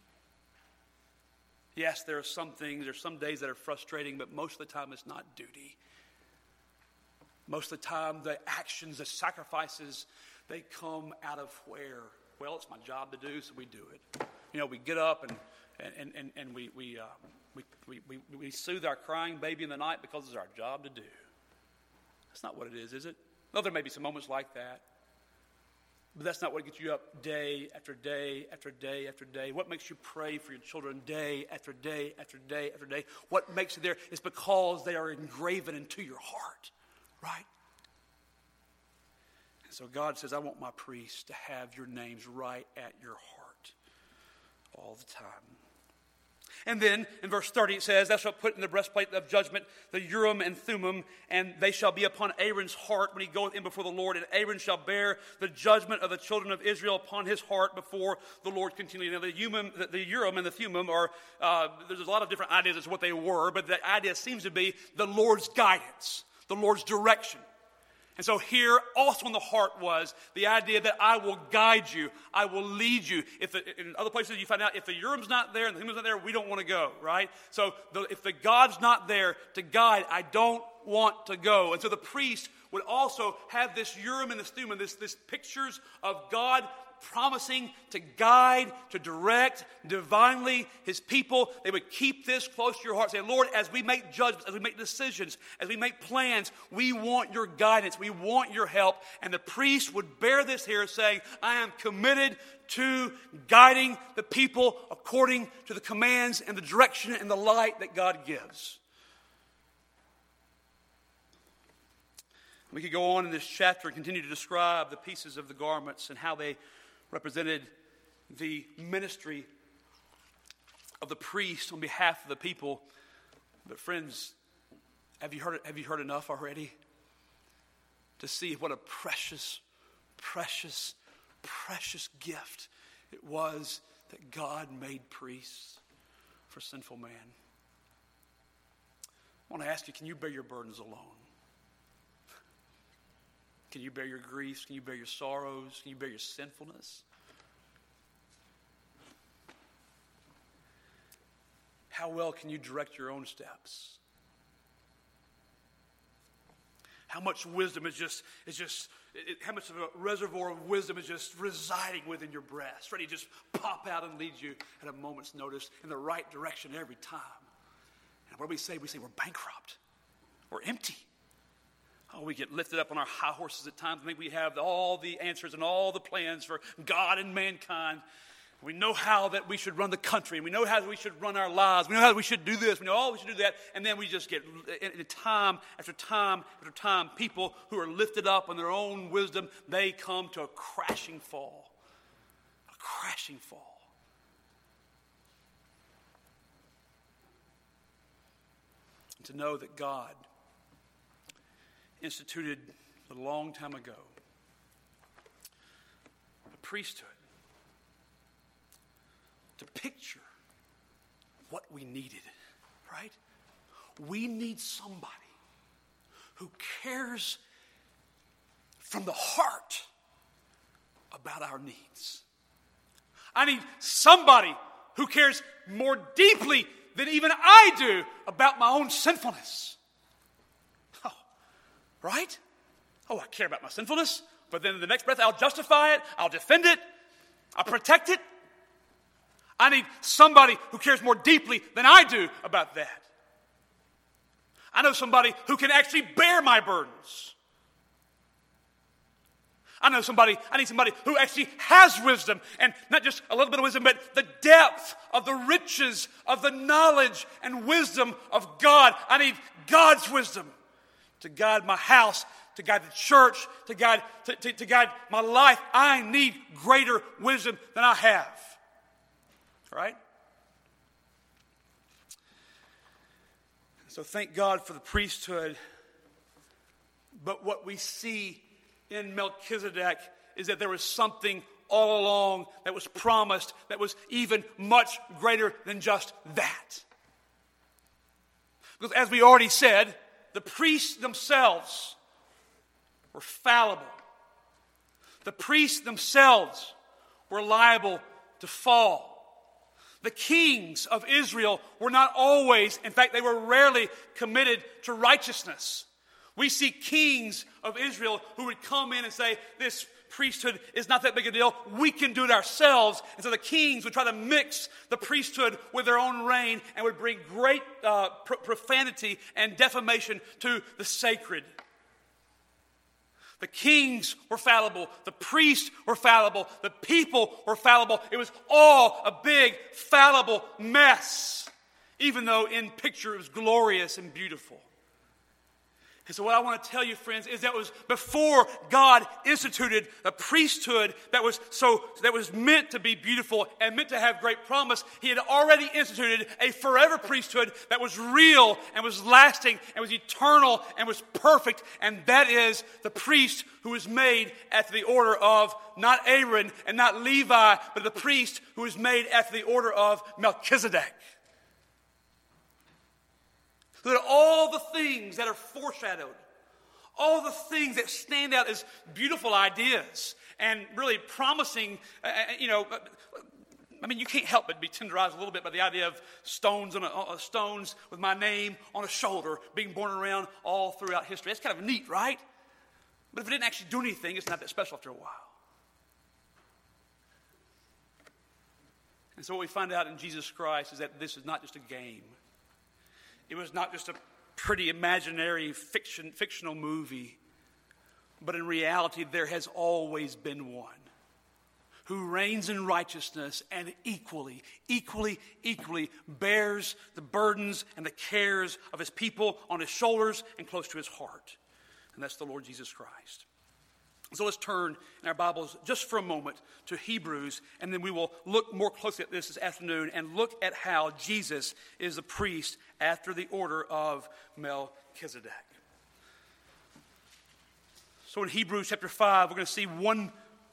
Yes, there are some things, there are some days that are frustrating, but most of the time it's not duty. Most of the time the actions, the sacrifices, they come out of where? Well, it's my job to do, so we do it. You know, we get up and and and, and we we, uh, we we we we soothe our crying baby in the night because it's our job to do. That's not what it is, is it? No, there may be some moments like that. But that's not what gets you up day after day after day after day. What makes you pray for your children day after day after day after day? What makes it there is because they are engraven into your heart, right? And so God says, I want my priests to have your names right at your heart all the time. And then in verse thirty it says, thou shalt put in the breastplate of judgment the Urim and Thummim, and they shall be upon Aaron's heart when he goeth in before the Lord, and Aaron shall bear the judgment of the children of Israel upon his heart before the Lord continually. Now the Urim, the Urim and the Thummim are, uh, there's a lot of different ideas as to what they were, but the idea seems to be the Lord's guidance, the Lord's direction. And so here also in the heart was the idea that I will guide you, I will lead you. If the, in other places you find out if the Urim's not there and the Thummim's not there, we don't want to go, right? So the, if the God's not there to guide, I don't want to go. And so the priest would also have this Urim and this Thummim, this, this pictures of God promising to guide, to direct divinely his people. They would keep this close to your heart. Say, Lord, as we make judgments, as we make decisions, as we make plans, we want your guidance. We want your help. And the priest would bear this here saying, I am committed to guiding the people according to the commands and the direction and the light that God gives. We could go on in this chapter and continue to describe the pieces of the garments and how they represented the ministry of the priest on behalf of the people. But friends, have you heard, have you heard enough already to see what a precious, precious, precious gift it was that God made priests for sinful man? I want to ask you, can you bear your burdens alone? Can you bear your griefs? Can you bear your sorrows? Can you bear your sinfulness? How well can you direct your own steps? How much wisdom is just, is just it, how much of a reservoir of wisdom is just residing within your breast, ready to just pop out and lead you at a moment's notice in the right direction every time? And what do we say? We say we're bankrupt. We're empty. Oh, we get lifted up on our high horses at times and think we have all the answers and all the plans for God and mankind. We know how that we should run the country, and we know how we should run our lives. We know how we should do this. We know all we should do that. And then we just get, in time after time after time, people who are lifted up in their own wisdom, they come to a crashing fall. A crashing fall. And to know that God instituted a long time ago a priesthood to picture what we needed, right? We need somebody who cares from the heart about our needs. I need somebody who cares more deeply than even I do about my own sinfulness. Oh, right? Oh, I care about my sinfulness, but then in the next breath I'll justify it, I'll defend it, I'll protect it. I need somebody who cares more deeply than I do about that. I know somebody who can actually bear my burdens. I know somebody, I need somebody who actually has wisdom, and not just a little bit of wisdom, but the depth of the riches of the knowledge and wisdom of God. I need God's wisdom to guide my house, to guide the church, to guide, to, to, to guide my life. I need greater wisdom than I have. Right? So thank God for the priesthood. But what we see in Melchizedek is that there was something all along that was promised that was even much greater than just that. Because as we already said, the priests themselves were fallible. The priests themselves were liable to fall. The kings of Israel were not always, in fact, they were rarely committed to righteousness. We see kings of Israel who would come in and say, this priesthood is not that big a deal. We can do it ourselves. And so the kings would try to mix the priesthood with their own reign and would bring great uh, pro- profanity and defamation to the sacred. The kings were fallible. The priests were fallible. The people were fallible. It was all a big, fallible mess, even though in picture it was glorious and beautiful. And so what I want to tell you, friends, is that it was before God instituted a priesthood that was so that was meant to be beautiful and meant to have great promise. He had already instituted a forever priesthood that was real and was lasting and was eternal and was perfect. And that is the priest who was made after the order of not Aaron and not Levi, but the priest who was made after the order of Melchizedek. So that all the things that are foreshadowed, all the things that stand out as beautiful ideas and really promising, uh, you know, I mean, you can't help but be tenderized a little bit by the idea of stones on a, uh, stones with my name on a shoulder being born around all throughout history. That's kind of neat, right? But if it didn't actually do anything, it's not that special after a while. And so what we find out in Jesus Christ is that this is not just a game. It was not just a pretty imaginary fiction, fictional movie, but in reality there has always been one who reigns in righteousness and equally, equally, equally bears the burdens and the cares of his people on his shoulders and close to his heart. And that's the Lord Jesus Christ. So let's turn in our Bibles just for a moment to Hebrews, and then we will look more closely at this this afternoon and look at how Jesus is the priest after the order of Melchizedek. So in Hebrews chapter five, we're going to see one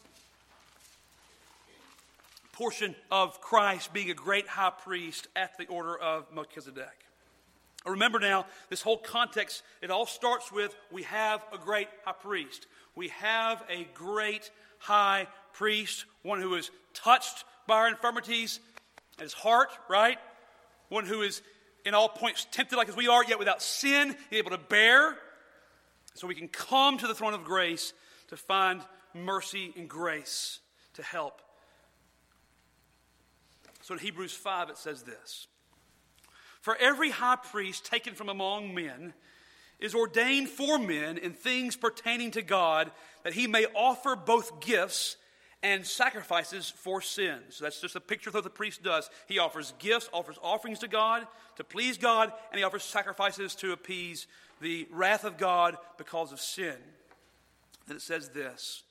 portion of Christ being a great high priest after the order of Melchizedek. Remember now, this whole context, it all starts with we have a great high priest. We have a great high priest, one who is touched by our infirmities at his heart, right? One who is in all points tempted like as we are, yet without sin, able to bear. So we can come to the throne of grace to find mercy and grace to help. So in Hebrews five it says this: For every high priest taken from among men is ordained for men in things pertaining to God, that he may offer both gifts and sacrifices for sins. So that's just a picture of what the priest does. He offers gifts, offers offerings to God to please God, and he offers sacrifices to appease the wrath of God because of sin. Then it says this: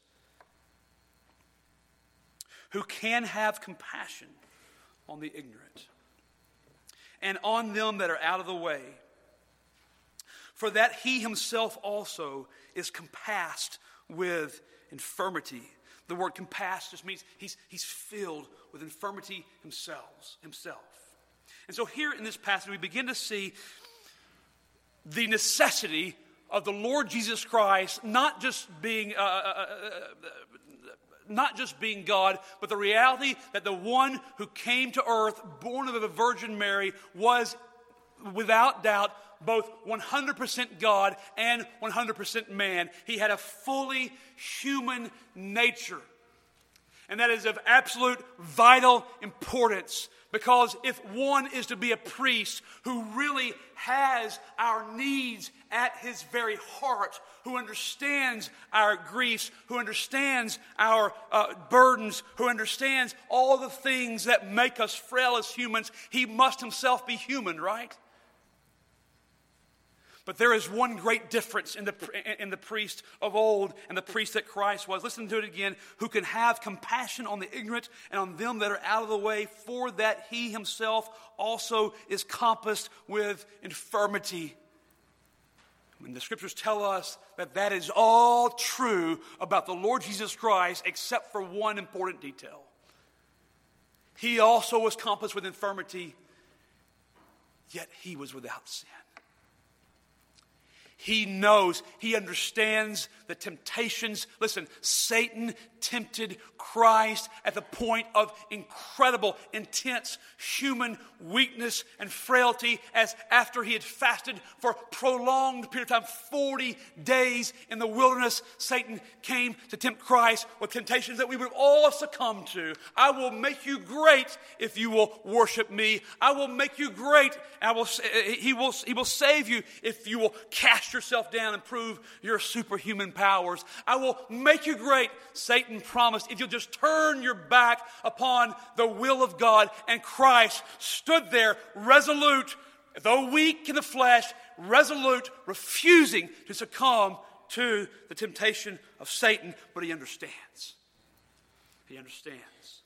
who can have compassion on the ignorant and on them that are out of the way, for that he himself also is compassed with infirmity. The word compassed just means he's, he's filled with infirmity himself, himself. And so here in this passage we begin to see the necessity of the Lord Jesus Christ not just being uh, uh, uh, not just being God, but the reality that the one who came to earth, born of a Virgin Mary, was without doubt both one hundred percent God and one hundred percent man. He had a fully human nature. And that is of absolute vital importance, Because if one is to be a priest who really has our needs at his very heart, who understands our griefs, who understands our uh, burdens, who understands all the things that make us frail as humans, he must himself be human, right? But there is one great difference in the, in the priest of old and the priest that Christ was. Listen to it again. Who can have compassion on the ignorant and on them that are out of the way, for that he himself also is compassed with infirmity. When the scriptures tell us that that is all true about the Lord Jesus Christ, except for one important detail. He also was compassed with infirmity, yet he was without sin. He knows, he understands the temptations. Listen, Satan tempted Christ at the point of incredible, intense human weakness and frailty, as after he had fasted for a prolonged period of time, forty days in the wilderness, Satan came to tempt Christ with temptations that we would all succumb to. I will make you great if you will worship me. I will make you great. I will, he will, he will save you if you will cast yourself down and prove your superhuman powers. I will make you great, Satan promised, if you'll just turn your back upon the will of God. And Christ stood there resolute, though weak in the flesh, resolute, refusing to succumb to the temptation of Satan. But he understands. He understands.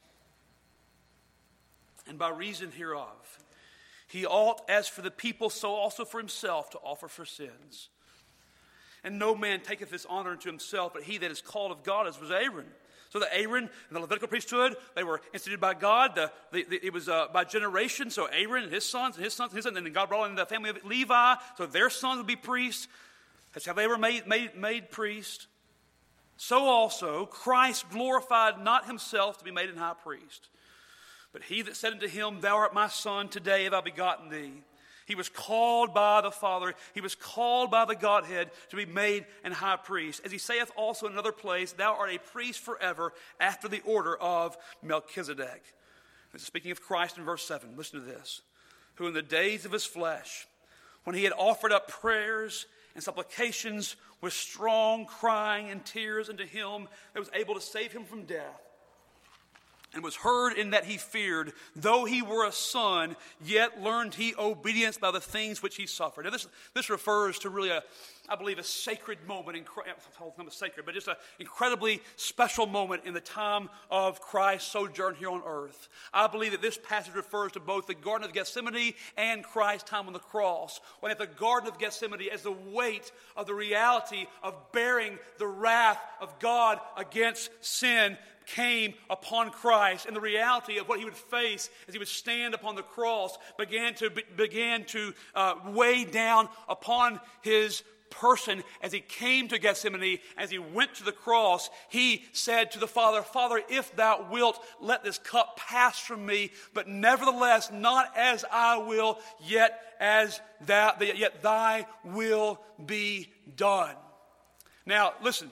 And by reason hereof, he ought, as for the people, so also for himself, to offer for sins. And no man taketh this honor unto himself, but he that is called of God, as was Aaron. So the Aaron and the Levitical priesthood, they were instituted by God. The, the, the, it was uh, by generation. So Aaron and his sons and his sons and his sons. And then God brought in the family of Levi. So their sons would be priests. That's how they were made, made, made priests. So also Christ glorified not himself to be made an high priest. But he that said unto him, Thou art my son, today have I begotten thee. He was called by the Father. He was called by the Godhead to be made an high priest. As he saith also in another place, Thou art a priest forever after the order of Melchizedek. This is speaking of Christ in verse seven. Listen to this. Who in the days of his flesh, when he had offered up prayers and supplications with strong crying and tears unto him that was able to save him from death, and was heard in that he feared, though he were a son, yet learned he obedience by the things which he suffered. Now this, this refers to really a, I believe, a sacred moment, in, not sacred, but just an incredibly special moment in the time of Christ's sojourn here on earth. I believe that this passage refers to both the Garden of Gethsemane and Christ's time on the cross. When at the Garden of Gethsemane, as the weight of the reality of bearing the wrath of God against sin came upon Christ, and the reality of what he would face as he would stand upon the cross began to began to uh, weigh down upon his person as he came to Gethsemane, as he went to the cross. He said to the Father, Father, if thou wilt, let this cup pass from me, but nevertheless, not as I will, yet as thou, yet thy will be done. Now, listen,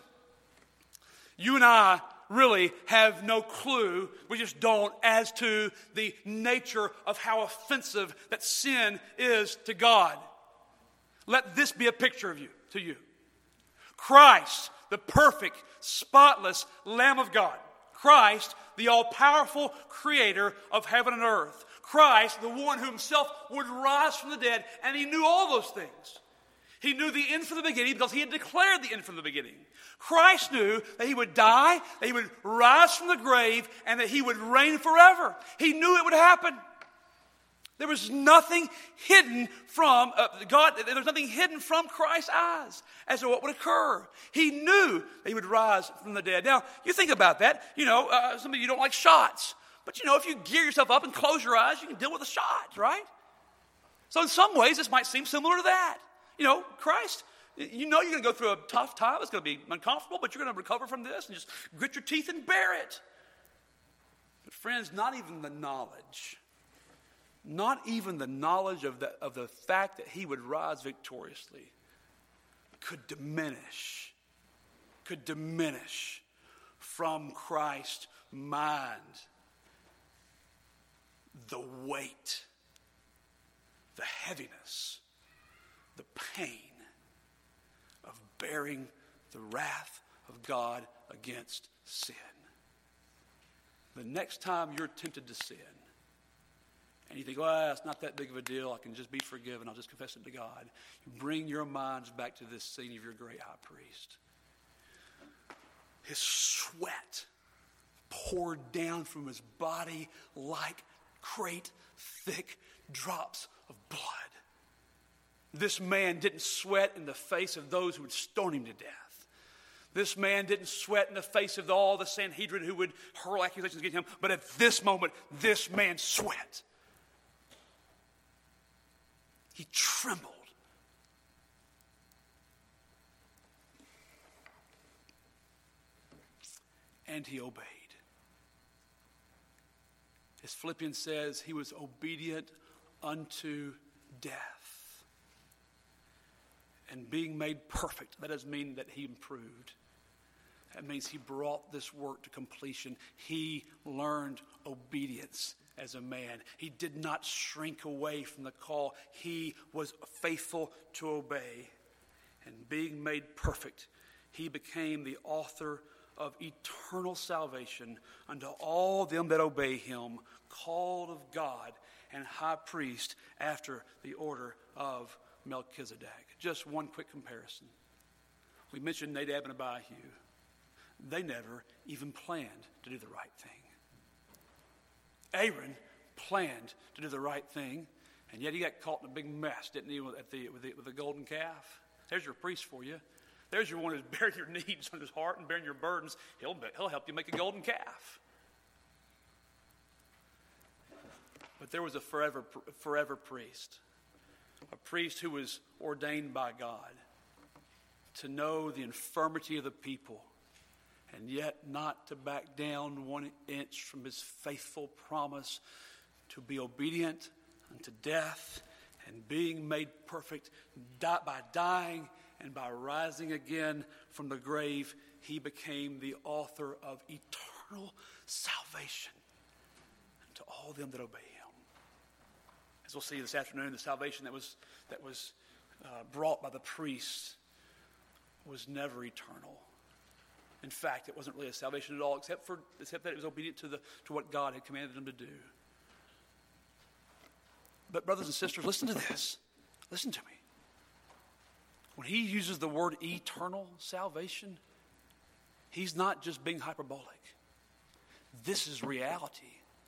you and I really have no clue, we just don't, as to the nature of how offensive that sin is to God. Let this be a picture of you, to you. Christ, the perfect, spotless Lamb of God. Christ, the all-powerful creator of heaven and earth. Christ, the one who himself would rise from the dead, and he knew all those things. He knew the end from the beginning because he had declared the end from the beginning. Christ knew that he would die, that he would rise from the grave, and that he would reign forever. He knew it would happen. There was nothing hidden from uh, God. There was nothing hidden from Christ's eyes as to what would occur. He knew that he would rise from the dead. Now, you think about that. You know, uh, some of you don't like shots. But, you know, if you gear yourself up and close your eyes, you can deal with the shot, right? So in some ways, this might seem similar to that. You know, Christ, you know you're going to go through a tough time. It's going to be uncomfortable, but you're going to recover from this and just grit your teeth and bear it. But friends, not even the knowledge, not even the knowledge of the, of the fact that he would rise victoriously could diminish, could diminish from Christ's mind the weight, the heaviness, the pain of bearing the wrath of God against sin. The next time you're tempted to sin, and you think, well, it's not that big of a deal, I can just be forgiven, I'll just confess it to God, you bring your minds back to this scene of your great high priest. His sweat poured down from his body like great thick drops of blood. This man didn't sweat in the face of those who would stone him to death. This man didn't sweat in the face of all the Sanhedrin who would hurl accusations against him. But at this moment, this man sweat. He trembled. And he obeyed. As Philippians says, he was obedient unto death. And being made perfect, that doesn't mean that he improved. That means he brought this work to completion. He learned obedience as a man. He did not shrink away from the call. He was faithful to obey. And being made perfect, he became the author of eternal salvation unto all them that obey him, called of God and high priest after the order of Melchizedek. Just one quick comparison. We mentioned Nadab and Abihu. They never even planned to do the right thing. Aaron planned to do the right thing, and yet he got caught in a big mess, didn't he, with the, with the, with the golden calf? There's your priest for you. There's your one who's bearing your needs on his heart and bearing your burdens. He'll, he'll help you make a golden calf. But there was a forever, forever priest, a priest who was ordained by God to know the infirmity of the people, and yet not to back down one inch from his faithful promise to be obedient unto death, and being made perfect by dying and by rising again from the grave, he became the author of eternal salvation to all them that obey him. As we'll see this afternoon, the salvation that was that was uh, brought by the priests was never eternal. In fact, it wasn't really a salvation at all, except for except that it was obedient to the to what God had commanded them to do. But brothers and sisters, listen to this. Listen to me. When he uses the word eternal salvation, he's not just being hyperbolic. This is reality.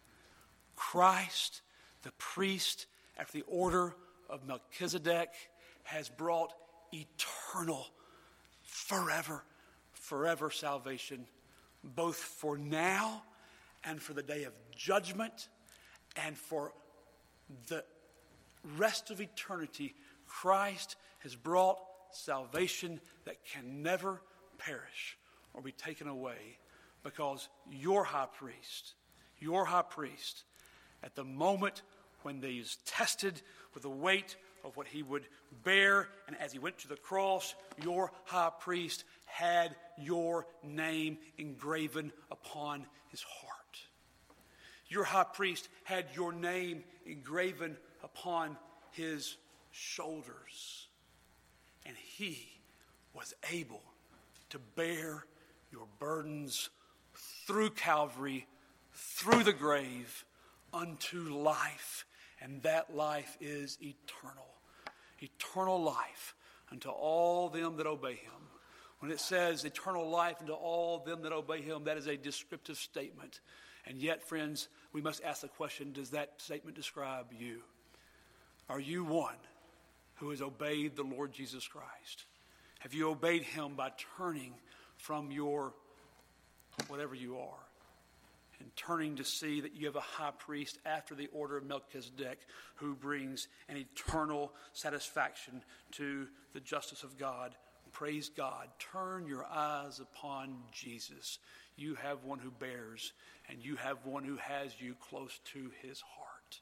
Christ, the priest, after the order of Melchizedek, has brought eternal, forever, forever salvation, both for now and for the day of judgment and for the rest of eternity. Christ has brought salvation that can never perish or be taken away, because your high priest, your high priest, at the moment when he is tested with the weight of what he would bear, and as he went to the cross, your high priest had your name engraven upon his heart. Your high priest had your name engraven upon his shoulders. And he was able to bear your burdens through Calvary, through the grave, unto life. And that life is eternal. Eternal life unto all them that obey him. When it says eternal life unto all them that obey him, that is a descriptive statement. And yet, friends, we must ask the question, does that statement describe you? Are you one who has obeyed the Lord Jesus Christ? Have you obeyed him by turning from your whatever you are and turning to see that you have a high priest after the order of Melchizedek who brings an eternal satisfaction to the justice of God? Praise God. Turn your eyes upon Jesus. You have one who bears, and you have one who has you close to his heart.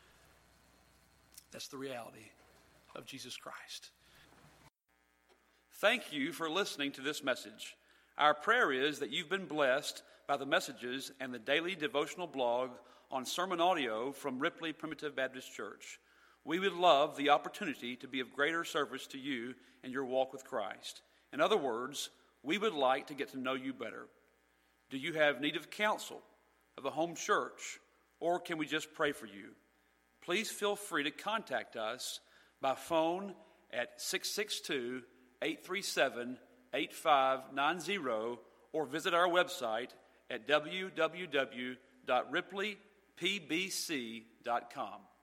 That's the reality of Jesus Christ. Thank you for listening to this message. Our prayer is that you've been blessed by the messages and the daily devotional blog on sermon audio from Ripley Primitive Baptist Church. We would love the opportunity to be of greater service to you in your walk with Christ. In other words, we would like to get to know you better. Do you have need of counsel, of a home church, or can we just pray for you? Please feel free to contact us by phone at six six two, eight three seven, eight five nine zero or visit our website at w w w dot ripley p b c dot com.